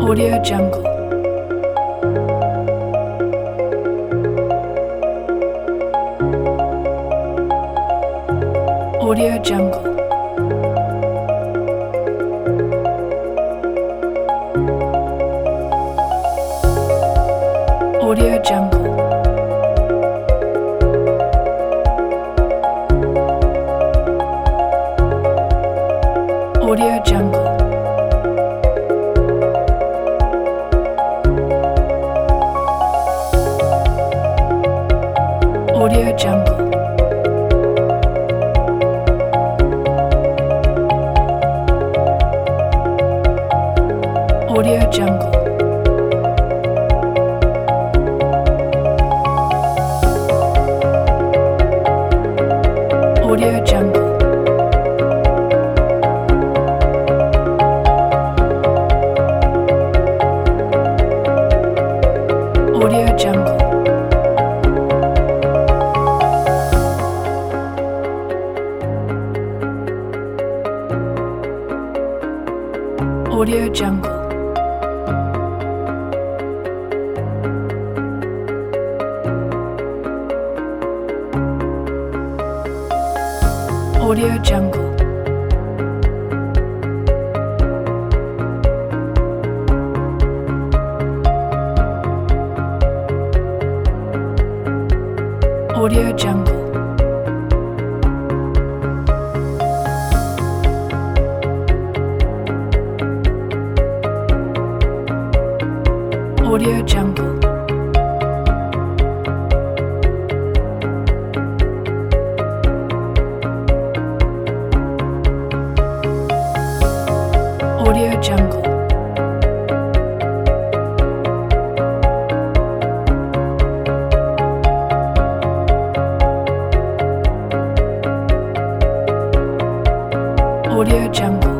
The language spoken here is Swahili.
Audio Jungle. Audio Jungle. Audio Jungle. Audio Jungle. Audio Jungle. Audio Jungle. Audio Jungle. Audio Jungle. Audio Jungle. Audio Jungle. Audio Jungle. Audio Jungle. Audio Jungle. Audio Jungle.